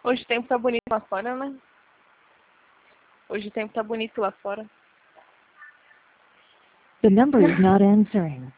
Hoje o tempo tá bonito lá fora, né? Hoje o tempo tá bonito lá fora. The number is not answering.